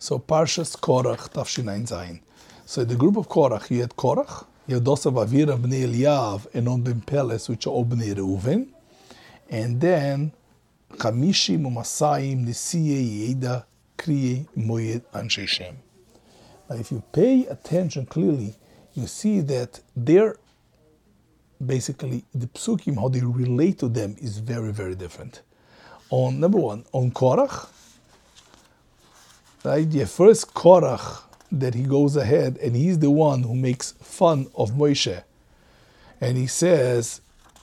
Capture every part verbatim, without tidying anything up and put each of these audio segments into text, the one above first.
So Parshas Korach, Tafshin Zayin. So the group of Korach, you had Korach, you had Dosav Avira b'nei Eliyav and On ben Peles, which are all b'nei Reuven. And then Chamishim u'Masayim Nisiyei Yeida Kriye Moyed Anshe Shem. Now if you pay attention clearly, you see that they're basically, the psukim, how they relate to them is very, very different. On number one, on Korach, right? The first Korach that he goes ahead and he's the one who makes fun of Moshe. And he says,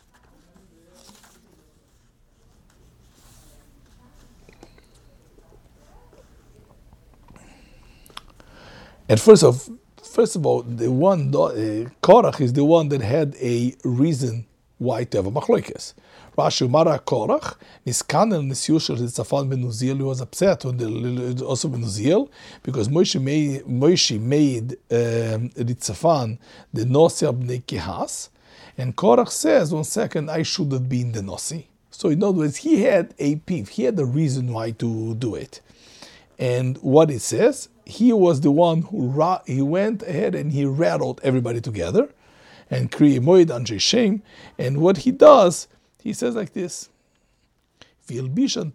and first of first of all, the one uh, Korach is the one that had a reason why to have a machlokes. Rashi Mara Korach, Niskanen Nisyushel Tzafan ben Uziel, he was upset on the also ben Uziel because Moshe made Moshe made um, Tzafan the Nosi Abnei Kehas, and Korach says, one second, I should have been the Nosi. So in other words, he had a peeve, he had a reason why to do it, and what it says, he was the one who ra- he went ahead and he rattled everybody together, and Kriye Moed Anshe Shem, and what he does. He says like this, he made them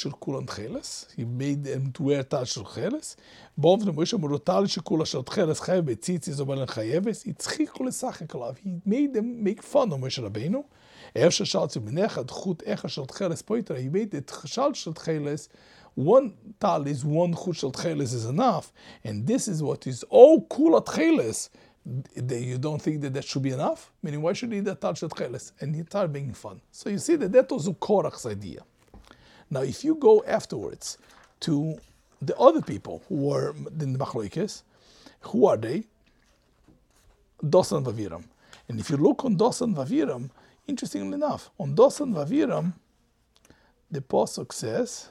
to wear tal shel cheles. He made them make fun of Moshe Rabbeinu. He made the chal shel cheles, one tal is one chut shel cheles is enough, and this is what is all kulat cheles. You don't think that that should be enough? Meaning, why should he eat that tal shel cheles? And he started making fun. So you see that that was Korach's idea. Now, if you go afterwards to the other people who were in the machlokes, who are they? Dosan Vaviram. And if you look on Dosan Vaviram, interestingly enough, on Dosan Vaviram, the Pasuk says,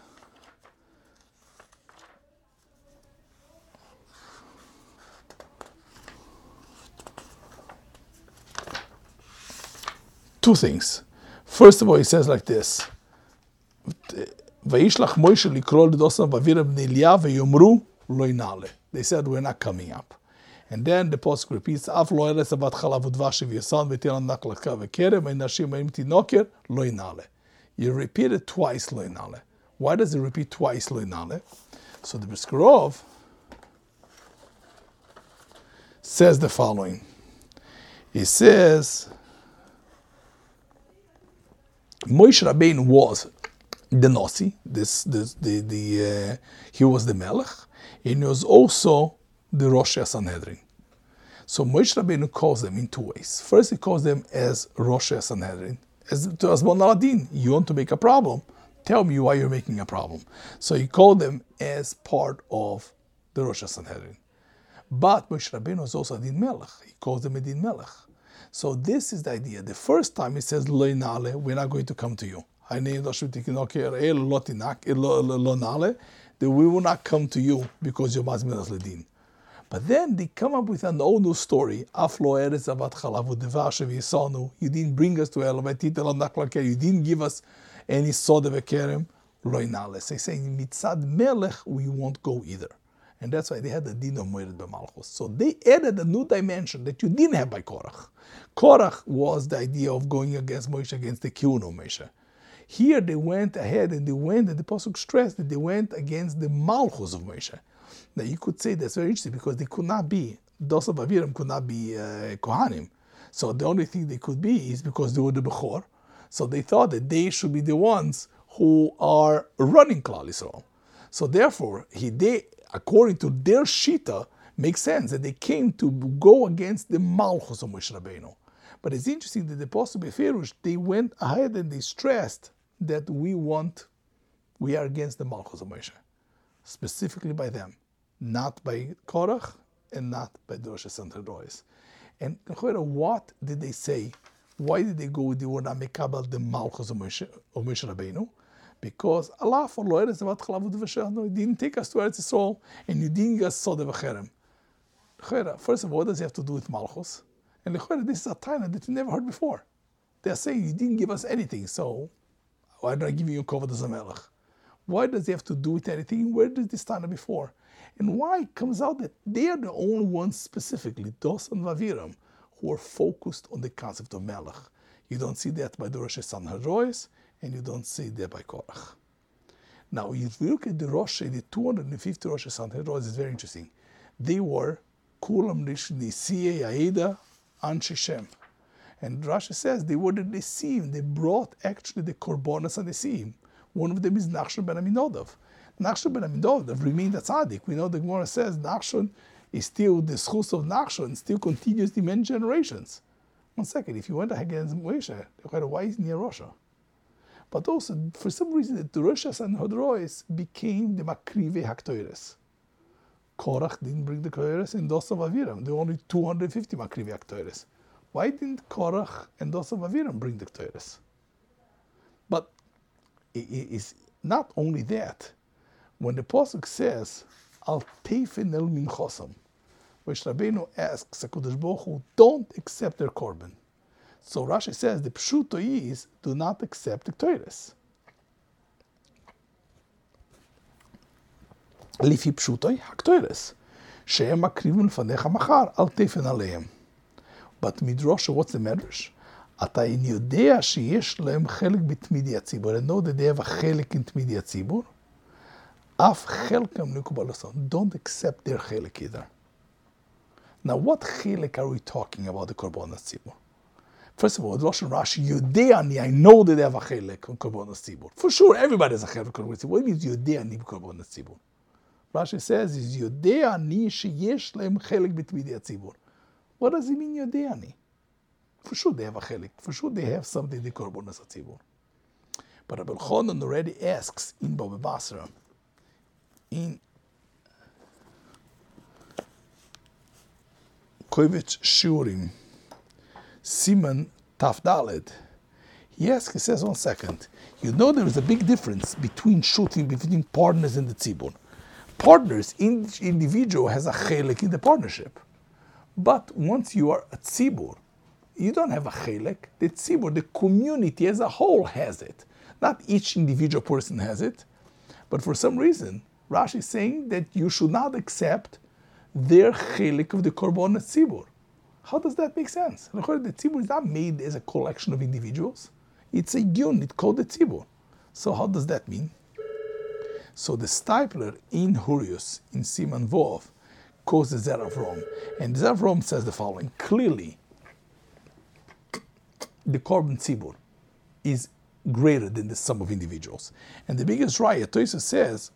two things. First of all, he says like this: Vayishlach Moshe likro l'dosan v'aviram b'nei Eliyav v'yomru lo inale. They said, we're not coming up. And then the pasuk repeats, Af lo eretz avat chalav udvash v'yasan v'tiran naklaka v'kerem v'nashim v'im tinoker lo inale. You repeat it twice, lo inale. Why does he repeat twice, lo inale? So the Brisker Rov says the following. He says, Moshe Rabbeinu was the Nasi, this, this, the, the, uh, he was the Melech, and he was also the Rosh Sanhedrin. So Moshe Rabbeinu calls them in two ways. First, he calls them as Rosh Sanhedrin, as to Azmon Aladin. You want to make a problem? Tell me why you're making a problem. So he called them as part of the Rosh Sanhedrin. But Moshe Rabbeinu was also a Din Melech. He calls them a Din Melech. So this is the idea. The first time he says, Lo inale, we're not going to come to you. That we will not come to you because you're Mazmin as Ledin. But then they come up with an old new story. You didn't bring us to El, you didn't give us any soda vekerem, Lo inale. So he's saying, Mitzad Melech, we won't go either. And that's why they had the din of Moed b'Malchus. So they added a new dimension that you didn't have by Korach. Korach was the idea of going against Moshe, against the Kiyun of Moshe. Here they went ahead and they went, and the Pasuk stressed that they went against the Malchus of Moshe. Now you could say that's very interesting because they could not be, Dosav Aviram could not be uh, Kohanim. So the only thing they could be is because they were the Bechor. So they thought that they should be the ones who are running Klal Yisrael. So therefore, he, they, according to their Shita, makes sense that they came to go against the Malchus of Moshe Rabbeinu. But it's interesting that the Apostle Beferush, they went ahead and they stressed that we want, we are against the Malchus of Moshe, specifically by them, not by Korach and not by the Rosh Hashanah. And what did they say? Why did they go with the word Amikabal, the Malchus of Moshe, of Moshe Rabbeinu? Because Allah for Lo Eretz Avat Chalav Udvash, no, He didn't take us to Eretz Yisrael, and He didn't give us Soda V'cherem. First of all, what does He have to do with Malchus? And this is a time that we never heard before. They are saying, you didn't give us anything, so why don't I give you Kovod as a Melech? Why does he have to do with anything? Where did this stand before? And why it comes out that they are the only ones specifically, Dos and Vaviram, who are focused on the concept of Melech. You don't see that by the Rosh Sanhedrois, and you don't see that by Korach. Now, if you look at the Rosh, the two hundred fifty Rosh Sanhedrois, it's very interesting. They were Kulam Rish Nisiye Aida Anshe Shem. And Rashi says they were the Nesim. They brought actually the Korbanos and Nesim. One of them is Nachshon ben Aminadav. Nachshon ben Aminadav remained a tzaddik. We know the Gemara says Nachshon is still, the schus of Nachshon still continues in many generations. One second, if you went against Moshe, why is near Rosha? But also, for some reason, the Rosh Sanhedrois became the Makrive HaKtoires. Korach didn't bring the Ktoires and Dosav Aviram. There were only two hundred fifty Makrive HaKtoires. Why didn't Korach and Dosav Aviram bring the Ktoires? But it's not only that. When the Pasuk says, Al Teifen El Minchosam, which Rabbeinu asks HaKadosh Baruch Hu, don't accept their korban. So Rashi says, the pshuto is, do not accept the Ktoires. Lifi pshutoi haktoires, she'em makrivun fanecha machar al tefen aleim. But midrosha, what's the medrash? Ata in yodea sheyesh lehem chelik b'tmidi hatzibur. I know that they have a chelik in tmidi hatzibur. Af chelkam nikubalason. Don't accept their chelik either. Now, what chelik are we talking about the korbanos tzibur? First of all, Rosh and Rashi, Yodeani, I know that they have a chelik on korbanos tzibur. For sure, everybody has a chelik on korbanos tzibur. What means Yodeani korbanos tzibur? Rashi says, is Yodeani sheyesh lehem chelik b'tmidi hatzibur. What does it mean, Yodeani? For sure they have a chelik. For sure they have something in korbanos hatzibur. But Rabbi Elchanan already asks in Baba Basra, in Kovetz Shiurim, Siman Taf Daled, he asks, he says, one second, you know there is a big difference between shooting between partners in the tzibur. Partners, each individual has a chelik in the partnership. But once you are a tzibur, you don't have a chelik. The tzibur, the community as a whole has it. Not each individual person has it. But for some reason, Rashi is saying that you should not accept their chelik of the korbanos tzibur. How does that make sense? The tzibur is not made as a collection of individuals. It's a unit called the tzibur. So how does that mean? So the Stipler in Hurius, in Siman Vov, quotes the Zer Avrom. And the Zer Avrom says the following. Clearly, the korban tzibur is greater than the sum of individuals. And the biggest raya, Tosfos says,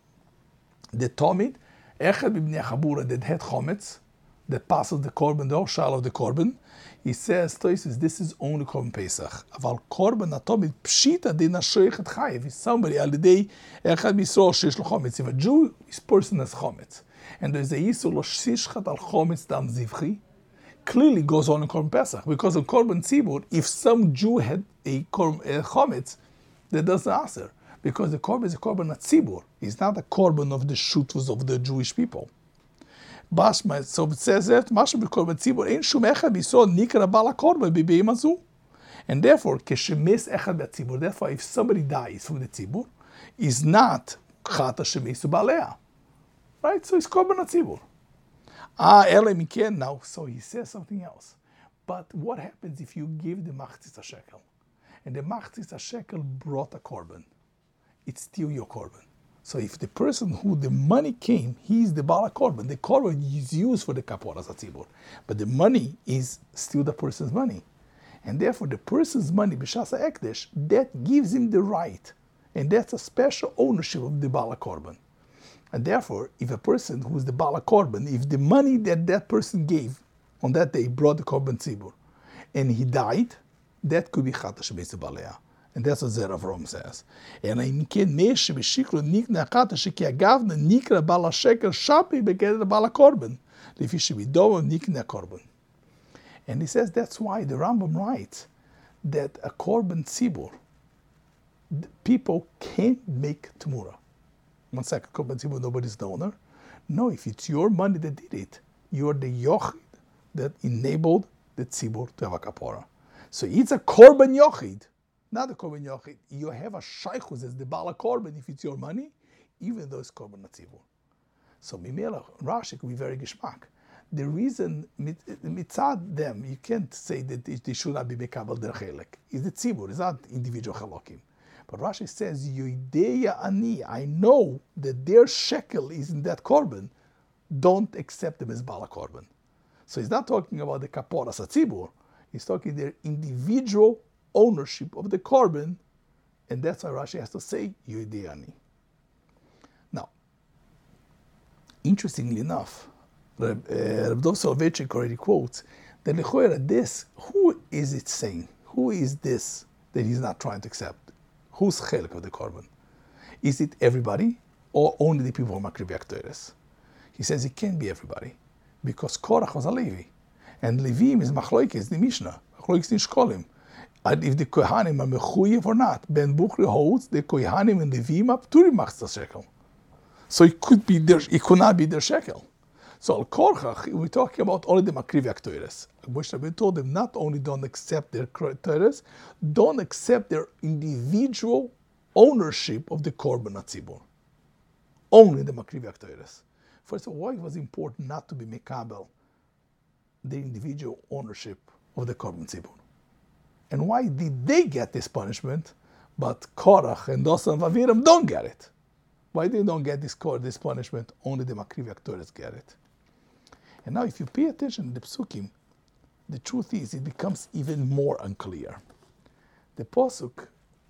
the Tomid, Echad b'bnei Chabura, that had chometz, that passes the korban, the oshal of the korban, he says, Tosfos, this is only korban Pesach. Aval korban atomid pshita de nashoichet chayev. If somebody, alidei echad misro sheish lo chometz. If a Jew, his person has chometz, and there is a yisur lo shishchat al chometz dam zivchi, clearly goes on in korban Pesach. Because in korban tzibur, if some Jew had a chometz, that doesn't answer. Because the korban is a korban at tzibur. It's not a korban of the shutvos of the Jewish people. Bashma, so it says that Mashma b'korban tzibur ein shum echad b'Yisrael nikra bala korban b'beim hazu. And therefore, keshemes echad b'tzibur. Therefore, if somebody dies from the tzibur, is not chata shemesu b'alea. Right? So it's korban at tzibur. Ah, ele miken now. So he says something else. But what happens if you give the machzis shekel, and the machzis shekel brought a korban? It's still your korban. So if the person who the money came, he's the bala korban. The korban is used for the kaporas hatzibur, but the money is still the person's money, and therefore the person's money b'shasa ekdesh, that gives him the right, and that's a special ownership of the bala korban. And therefore, if a person who's the bala korban, if the money that that person gave on that day brought the korban tzibur, and he died, that could be chata shemesu b'alea. And that's what Zer Avrom says. And I can mesh b'shikru nikna chata sheki agavna nikra bala sheker shapi begeder bala korban. Lefi shebidovo nikna korban. And he says that's why the Rambam writes that a korban tzibur, people can't make tmura. One second, korban tzibur, nobody's the owner. No, if it's your money that did it, you're the yochid that enabled the tzibur to have a kapora. So it's a korban yochid. not the korban yochid. You have a shaychus as the bala korban if it's your money, even though it's korban natzibur. So Mimela, Rashi could be very geschmack. The reason mitzad them, you can't say that they should not be mekabel der chelek. It's the tzibur, it's not individual chalokim. But Rashi says, Yodeya ani, I know that their shekel is in that korban. Don't accept them as bala korban. So he's not talking about the kaporas atzibur. He's talking their individual ownership of the korban, and that's why Rashi has to say Yodeya ani. Now, interestingly enough, Reb uh, Dov Soloveitchik already quotes that lechoira this, who is it saying? Who is this that he's not trying to accept? Who's chelik of the korban? Is it everybody or only the people who are makriv yaktoires? He says it can't be everybody because Korach was a Levi, and Levim is machloikes the Mishnah, machloikes nishkolim. And if the kohanim are mechuyev or not, Ben Buchri holds the kohanim and Levim up to machzor shekel. So it could be their, it could not be their shekel. So al korach, we're talking about only the makriv yaktoires. Moshe Rabbeinu told them not only don't accept their toires, don't accept their individual ownership of the korban atzibur. Only the makriv yaktoires. First of all, why was it important not to be mekabel the individual ownership of the korban tzibur? And why did they get this punishment, but Korach and Dosan and Aviram don't get it? Why they don't get this this punishment? Only the makriv yaktoires get it. And now, if you pay attention to the psukim, the truth is it becomes even more unclear. The pasuk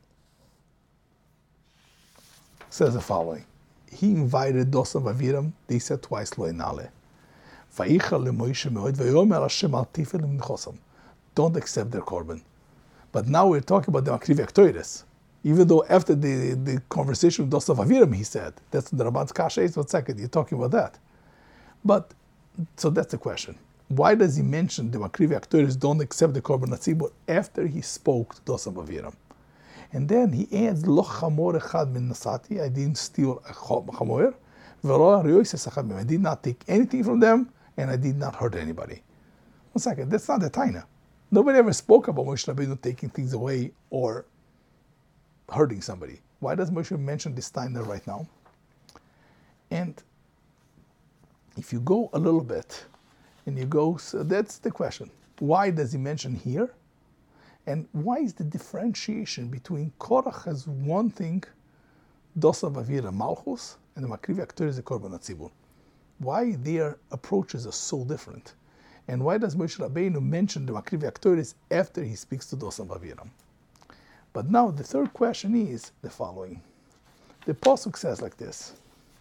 says the following: He invited Dosan and Aviram. They said twice lo enale. Vayichal leMoshe meod vayomer Hashem al tifel imchosam. Don't accept their korban. But now we're talking about the makriv yaktoires. Even though after the, the conversation with Dosan and Aviram, he said, that's the Rabban's Kasha is, one second, you're talking about that. But, so that's the question. Why does he mention the makriv yaktoires don't accept the korban atzibur after he spoke to Dosan and Aviram? And then he adds, Lo chamor echad min nasati, I didn't steal a chamor, v'lo arioises echad min, I did not take anything from them, and I did not hurt anybody. One second, that's not the taina. Nobody ever spoke about Moshe Rabbeinu taking things away or hurting somebody. Why does Moshe mention this taina right now? And if you go a little bit, and you go, so that's the question. Why does he mention here? And why is the differentiation between Korach as one thing, Dosan and Aviram Malchus, and the makriv yaktoires the korban atzibur? Why their approaches are so different? And why does Moshe Rabbeinu mention the makriv yaktoires after he speaks to Dosan and Aviram? But now the third question is the following. The pasuk says like this: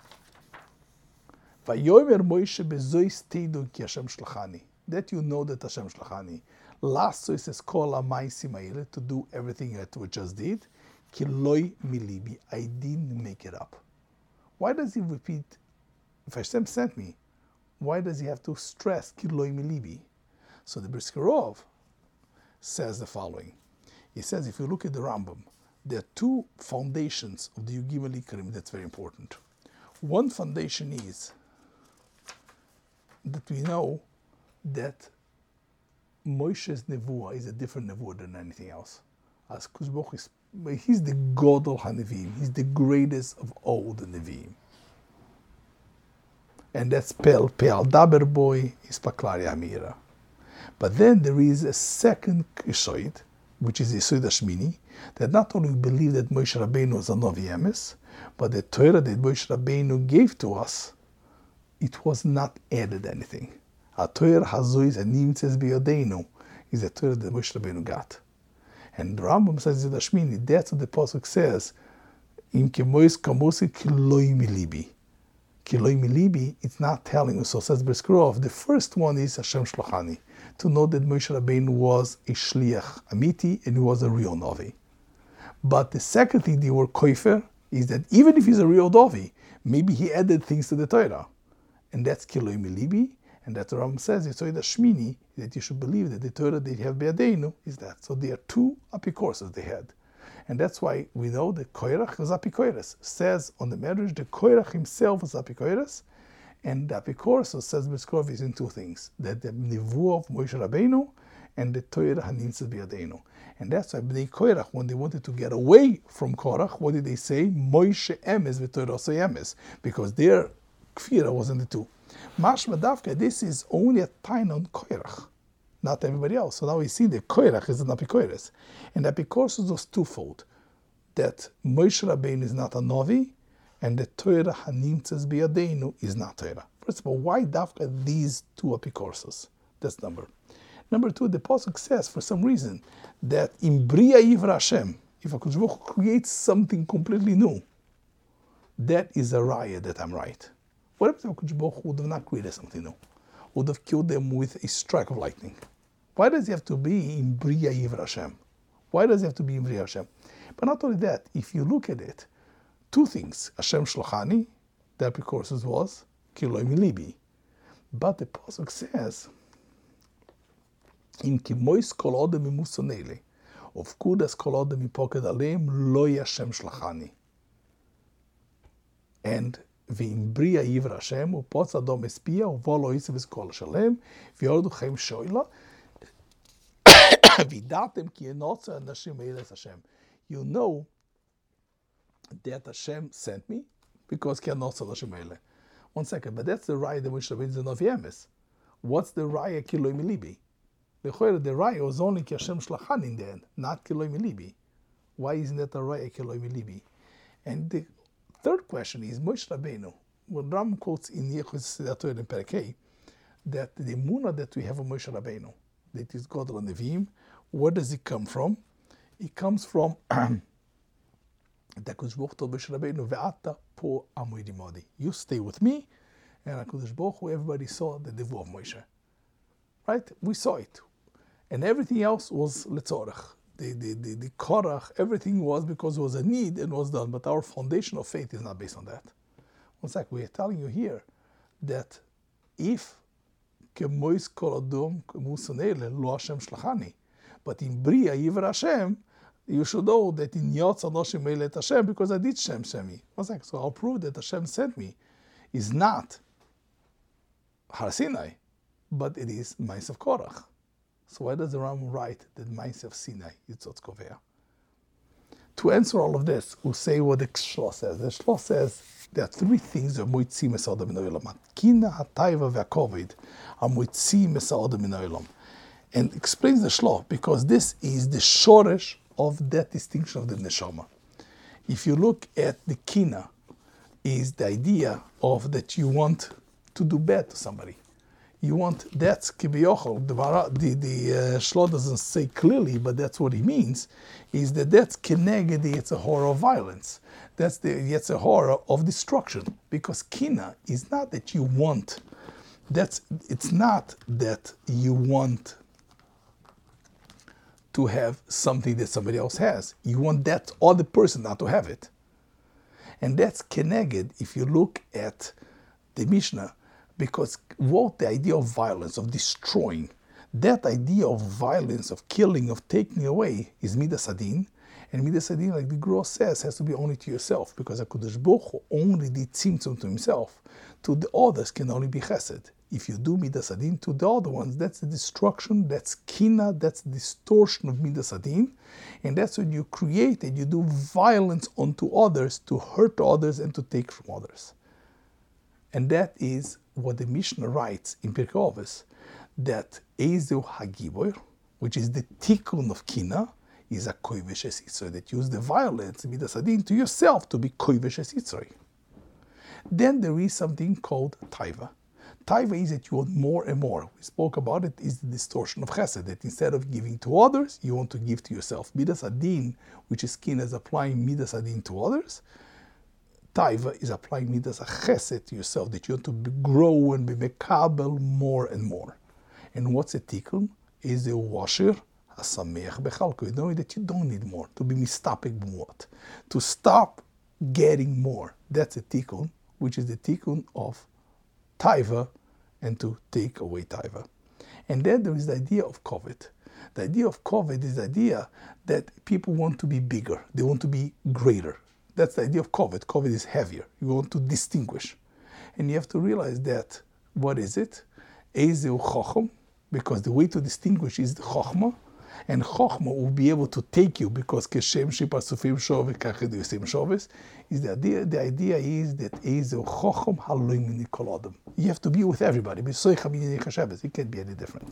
Vayomer Moshe bezois teidu ki Hashem shlachani. That you know that Hashem shlachani. Last so it says kol ha'maisim ha'ele, to do everything that we just did. Ki loi milibi, I didn't make it up. Why does he repeat? If Hashem sent me, why does he have to stress ki loi milibi? So the Brisker Rov says the following. He says, if you look at the Rambam, there are two foundations of the Yugim Alikarim that's very important. One foundation is that we know that Moshe's Nevuah is a different Nevuah than anything else. As Kuzboch is, he's the Godol HaNevi'im, he's the greatest of all the Nevi'im. And that's Pel, Pe'al Daber Boy, is Paklari Amira. But then there is a second Yesod, which is Yesod Hashmini, that not only believe that Moshe Rabbeinu was a Novi Emes, but the Torah that Moshe Rabbeinu gave to us, it was not added anything. A Torah Hazois and Nimtzes B'Yodeinu is a Torah that Moshe Rabbeinu got. And the Rambam says Yesod Hashmini, that's what the pasuk says, Im kemois kamosi kiloi milibi. Kiloi milibi, it's not telling us. So says Brisker Rov, the first one is Hashem Shlachani, to know that Moshe Rabbeinu was a Shliach Amiti and he was a real Novi. But the second thing they were koifer is that even if he's a real Novi, maybe he added things to the Torah. And that's Kiloi Milibi, and that the Rambam says, it's Yesod Hashmini, that you should believe that the Torah they have Be'adeinu is that. So there are two apikoros they had. And that's why we know that Koirach was apikoros. Says on the marriage, the Koirach himself was apikoros, and the apikoros, says Brisker Rov, is in two things. That the Nevuah of Moshe Rabbeinu, and the Torah hanimtzas biyadenu. And that's why Bnei Korach, when they wanted to get away from Korach, what did they say? Moshe emes v'Torah emes, because their kfira was in the two. Mashma Davka, this is only a time on Korach, not everybody else. So now we see the Korach is an apikoros. And apikoros was twofold, that Moshe Rabbeinu is not a Novi, and the Torah hanimtzas biyadenu is not Torah. First of all, why Davka these two apikoros? That's number. Number two, the Pasuk says, for some reason, that in Bria Yivra Hashem, if HaKadosh Baruch Hu creates something completely new, that is a raya that I'm right. What if HaKadosh Baruch Hu would have not created something new? Would have killed them with a strike of lightning? Why does he have to be in Bria Yivra Hashem? Why does he have to be in Bria Hashem? But not only that, if you look at it, two things. Hashem Shlachani, that because it was, Kiloi Milibi. But the Pasuk says, Im kimois kol odem imusonele, of kudas kol odem ipoked aleim lo Hashem shlachani. And v'im bria yivra Hashem upotz adom espia uvolo isivis kol shalem v'yordu chem shoila v'datem ki enotza anashim eiles Hashem. You know that Hashem sent me because ki enotza anashim eile. One second, but that's the raya that Moshe Rabbeinu is Novi Emes. What's the raya kiloi milibi? The raya was only ki Hashem shlachan in the end, not kiloi milibi. Why isn't that a raya kiloi milibi? And the third question is Moshe Rabbeinu. When Ram quotes in Yechus Sidator in Perkei that the Emunah that we have of Moshe Rabbeinu, that is God on Nevi'im, where does it come from? It comes from that HaKadosh Baruch Hu told Moshe Rabbeinu, Ve'ata po amoidi modi. You stay with me, and HaKadosh Baruch Hu, everybody saw the Devu of Moshe. Right? We saw it. And everything else was letzorach. The, the, the, the korach, everything was because it was a need and was done. But our foundation of faith is not based on that. One sec, we are telling you here that if kemois kol adom musanele lo Hashem shlachani, but in Bria Yivra Hashem, you should know that in Yotz Anoshim Eilet Hashem, because I did Shem Shemi. One sec, so I'll prove that Hashem sent me is not Har Sinai, but it is Ma'aseh of Korach. So why does the Ram write that Ma'aseh of Sinai is Tzotz Kovea? To answer all of this, we'll say what the Shloh says. The Shloh says there are three things that are moitzim es ha'adam min ha'olam. Kina, ha'taiva, ve'akovid are moitzim es ha'adam min ha'olam. And explains the Shloh, because this is the shoresh of that distinction of the neshama. If you look at the kina, is the idea of that you want to do bad to somebody. You want, that's kibiyochel, the, the, the uh, Shloh doesn't say clearly, but that's what he means, is that that's keneged the Yetzirah of violence. That's the Yetzirah of destruction. Because kina is not that you want, that's, it's not that you want to have something that somebody else has. You want that other person not to have it. And that's keneged, if you look at the Mishnah, because what the idea of violence, of destroying, that idea of violence, of killing, of taking away, is Midas Adin. And Midas Adin, like the Gra says, has to be only to yourself, because HaKadosh Baruch Hu only did tzimtzum to himself. To the others can only be chesed. If you do Midas Adin to the other ones, that's the destruction, that's kina, that's the distortion of Midas Adin. And that's when you create and you do violence onto others to hurt others and to take from others. And that is what the Mishnah writes in Pirkei Avos, that Ezeu Hagiboir, which is the tikkun of kina, is a koivesh es Yitzroi, that use the violence, Midas Adin, to yourself to be koivesh es Yitzroi. Then there is something called taiva. Taiva is that you want more and more. We spoke about it, is the distortion of chesed, that instead of giving to others, you want to give to yourself. Midas Adin, which is kina, is applying Midas Adin to others. Taiva is applying Midas Chesed to yourself, that you want to be, grow and be mekabel more and more. And what's a tikkun? Is a washer, a sameach bechalko, knowing that you don't need more, to be mistapik b'muat, to stop getting more. That's a tikkun, which is the tikkun of taiva, and to take away taiva. And then there is the idea of kovet. The idea of kovet is the idea that people want to be bigger, they want to be greater. That's the idea of kovet. Kovet is heavier. You want to distinguish. And you have to realize that, what is it? Ezeu chacham, because the way to distinguish is the Chokhmah, and Chokhmah will be able to take you, because Keshem Shipasufim Shove Kachidusim Shoves, is the idea, the idea is that is a Chokhom Haloim Nikolodom. You have to be with everybody. It can't be any different.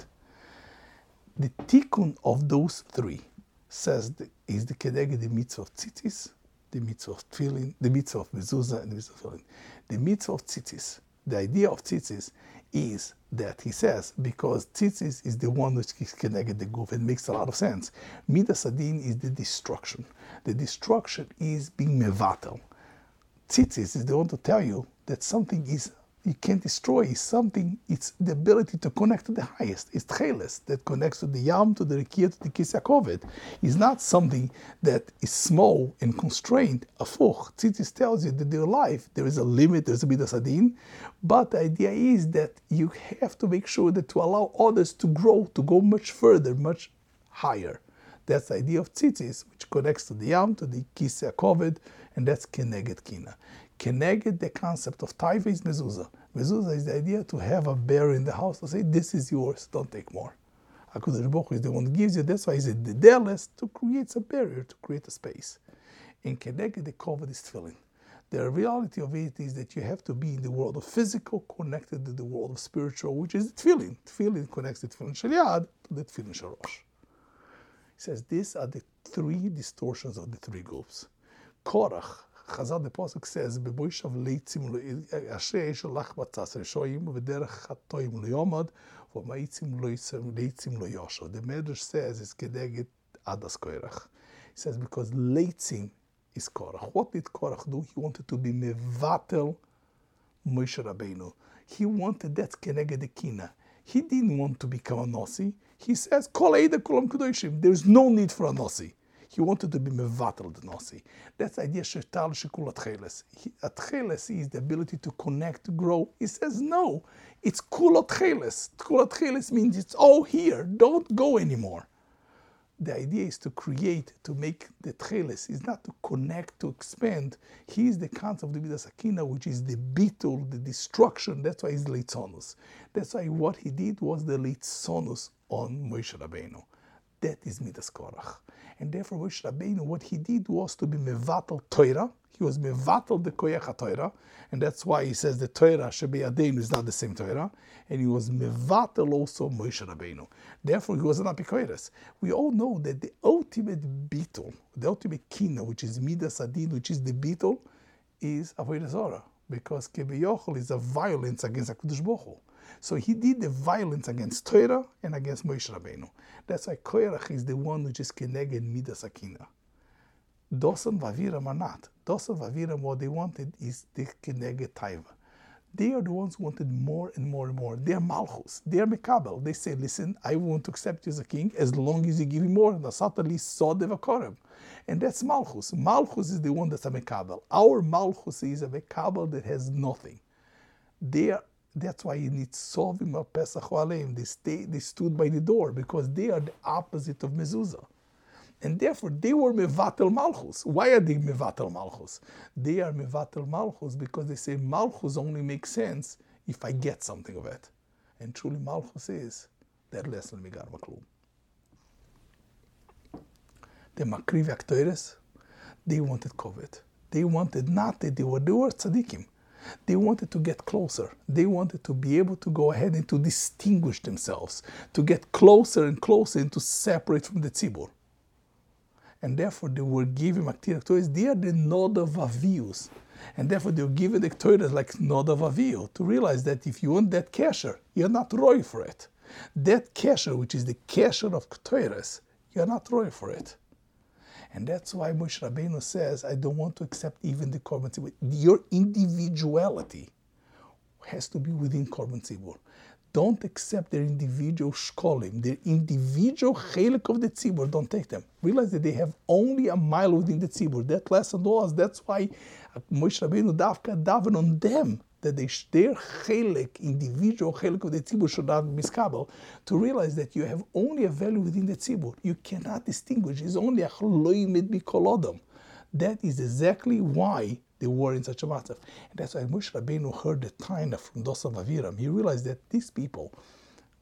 The tikkun of those three says the, is the Kedeged, the mitzvah of tzitzis, the mitzvah of tefillin, the mitzvah of mezuzah, and the mitzvah of tefillin. The mitzvah of tzitzis, the idea of tzitzis is that he says, because tzitzis is the one which is Kedeged the goof, it makes a lot of sense. Midas Adin is the destruction. The destruction is being mevatel. Tzitzis is the one to tell you that something is you can't destroy is something, it's the ability to connect to the highest. It's tcheles that connects to the yam, to the rekia, to the kisya kovet. It's not something that is small and constrained. Afuch, tzitzis tells you that their life, there is a limit, there's a midas adin, but the idea is that you have to make sure that to allow others to grow, to go much further, much higher. That's the idea of tzitzis, which connects to the yam, to the kisya kovet, and that's keneged kina. Keneged, the concept of taiva is mezuzah. Mezuzah is the idea to have a bear in the house to say, this is yours, don't take more. HaKadosh Baruch Hu is the one who gives you, that's why he's a dedeles, to create a barrier, to create a space. In Keneged, the kovod is tefillin. The reality of it is that you have to be in the world of physical connected to the world of spiritual, which is the tefillin. Tefillin connects the tefillin shel yad to the tefillin shel rosh. He says, these are the three distortions of the three groups. Korach, Chazal the Pasuk says, "Beboishav leitzim lo asher sholach batzas reshoim v'derech chatoim lo yomad v'maitzim lo leitzim lo yosho." The Medrash says it's kedeged adas koirach. He says because leitzim is Korach. What did Korach do? He wanted to be mevatel Moshe Rabbeinu. He wanted that kedeged the kina. He didn't want to become a nasi. He says, "Kol eida kolam kedoshim." There's no need for a nasi. He wanted to be mevatel the nasi. That's the idea shetal shekul atcheles. Atcheles is the ability to connect, to grow. He says no, it's kul atcheles. Kul atcheles means it's all here. Don't go anymore. The idea is to create, to make the tcheles. Is not to connect, to expand. He is the concept of the midas akina, which is the bitul, the destruction. That's why he's leitzonus. That's why what he did was the leitzonus on Moshe Rabbeinu. That is midas korach. And therefore, Moshe Rabbeinu, what he did was to be mevatel Torah. He was mevatel the koyach Torah, and that's why he says the Torah shebei adeinu is not the same Torah. And he was mevatel also Moshe Rabbeinu. Therefore, he was an apikoros. We all know that the ultimate bittul, the ultimate kina, which is midas adin, which is the bittul, is avodah zarah, because kebeyochel is a violence against HaKadosh Baruch Hu. So he did the violence against Torah and against Moshe Rabbeinu. That's why Koirach is the one which is Keneged Midas Akina. Dosan Vaviram are not. Dosan Vaviram, what they wanted is the Keneged Taiva. They are the ones who wanted more and more and more. They are Malchus. They are Mekabel. They say, listen, I want to accept you as a king as long as you give me more. Nasatali Sodev Akorem. And that's Malchus. Malchus is the one that's a Mekabel. Our Malchus is a Mekabel that has nothing. They are That's why you need Sovim or Pesach Aleim. They stay, they stood by the door because they are the opposite of mezuzah. And therefore, they were Mevatel Malchus. Why are they Mevatel Malchus? They are Mevatel Malchus because they say Malchus only makes sense if I get something of it. And truly Malchus is that lesson Migar Maklum. The Makriv Aktoires, they wanted Kovet. They wanted not that they were, they were tzaddikim. They wanted to get closer. They wanted to be able to go ahead and to distinguish themselves, to get closer and closer and to separate from the tzibur. And therefore they were given Maktir Torahs. They are the Noda Vavius. And therefore they were given the Torahs like Noda Vaviu, to realize that if you want that kesher, you're not roy for it. That kesher, which is the kesher of Torahs, you're not roy for it. And that's why Moshe Rabbeinu says, I don't want to accept even the Korban Tzibur. Your individuality has to be within Korban Tzibur. Don't accept their individual shkolim, their individual chelik of the tzibur. Don't take them. Realize that they have only a mile within the tzibur. That lesson was, that's why Moshe Rabbeinu Davka daven on them, that they, their chelik, individual chelik of the tzibur should not be miskabel, to realize that you have only a value within the tzibur. You cannot distinguish. It's only a chloimid bikolodom. That is exactly why they were in such a matter. And that's why Moshe Rabbeinu heard the taina from Dosan Vaviram. He realized that these people,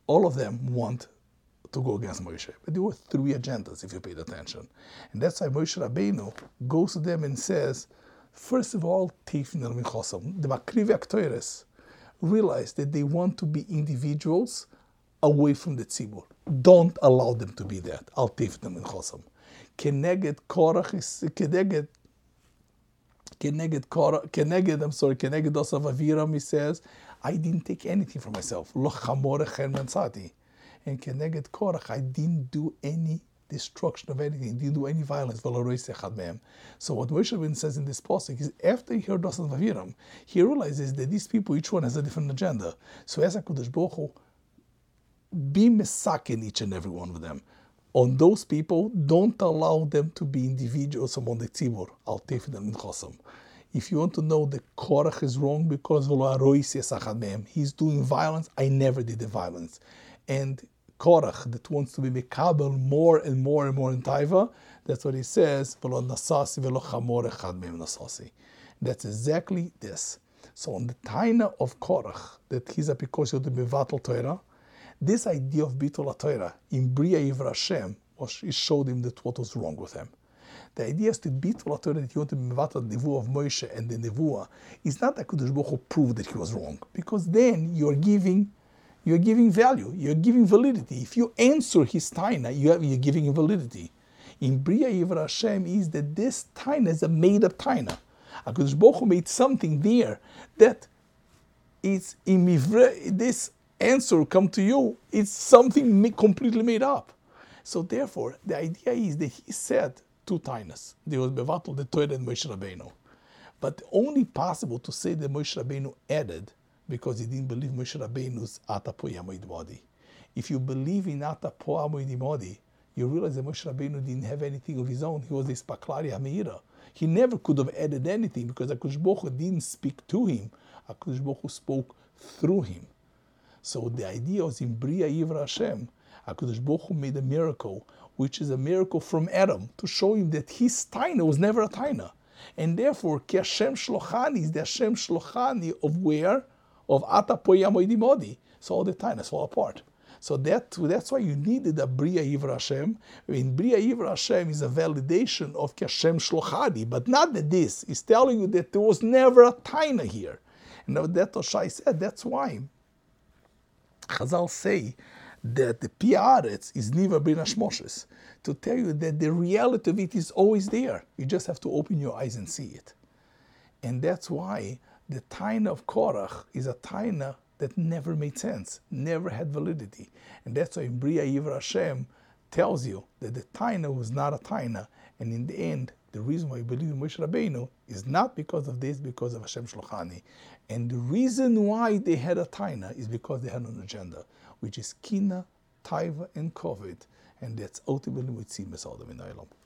all of them want to go against Moshe. But there were three agendas, if you paid attention. And that's why Moshe Rabbeinu goes to them and says, first of all, Tifnel Michosam. The Makrivi Aktoires realize that they want to be individuals away from the tzibur. Don't allow them to be that. Al Tifnel Michosam. Keneged Korach is, Keneged, Keneged Korach, Keneged, I'm sorry, Keneged Osav Aviram, he says, I didn't take anything for myself. Lo chamore chen mansati. And Keneged Korach, I didn't do any destruction of anything, didn't do any violence. So what Moshe Rabbeinu says in this pasuk is, after he heard Osav Aviram, he realizes that these people, each one has a different agenda. So as HaKadosh Baruch Hu, be mesaken each and every one of them. On those people, don't allow them to be individuals among the tzibur. Al tefidem min chosam. If you want to know that Korach is wrong because he's doing violence, I never did the violence. And Korach, that wants to be mekabel more and more and more in Taiva, that's what he says, that's exactly this. So on the Taina of Korach, that he's a because of the Mevatel Torah, this idea of Bittul Torah in Bria Yivra Hashem, it showed him that what was wrong with him. The idea is to Bittul Torah, that you want to be Mevatel the Nevuah of Moshe and the Nevuah, is not that Kadosh Baruch Hu proved that he was wrong, because then you're giving you're giving value, you're giving validity. If you answer his Taina, you have, you're giving him validity. In Bria Yivra Hashem is that this Taina is a made-up Taina. HaKadosh Baruch Hu made something there that is in Mivre, this answer come to you, it's something completely made up. So therefore, the idea is that he said two tainas. There was Bevatel the Torah and Moshe Rabbeinu. But only possible to say that Moshe Rabbeinu added because he didn't believe Moshe Rabbeinu's Ata Po Yamoid Modi. If you believe in Ata Po Yamoid Modi, you realize that Moshe Rabbeinu didn't have anything of his own. He was a Spaklari HaMeira. He never could have added anything because HaKadosh Baruch Hu didn't speak to him. HaKadosh Baruch Hu spoke through him. So the idea was in Bria Yivra Hashem, HaKadosh Baruch Hu made a miracle, which is a miracle from Adam, to show him that his Taina was never a Taina. And therefore, Ki Hashem Shlochani is the Hashem Shlochani of where? Of Ata Po Yamoidi Modi. So all the Tainas fall apart. So that, that's why you needed a Bria Yivra Hashem. In Bria Yivra Hashem is a validation of Ki Hashem Shlochani, but not that this is telling you that there was never a Taina here. And that Oshai said, that's why Chazal say that the Piaretz is Niva Bin Hashmoshes, to tell you that the reality of it is always there. You just have to open your eyes and see it. And that's why the Taina of Korach is a Taina that never made sense, never had validity. And that's why Bria Yivra Hashem tells you that the Taina was not a Taina. And in the end, the reason why you believe in Moshe Rabbeinu is not because of this, because of Hashem Shlochani. And the reason why they had a Taina is because they had an agenda, which is Kina, Taiva, and Kovid. And that's ultimately what Tzim Adam in Olam.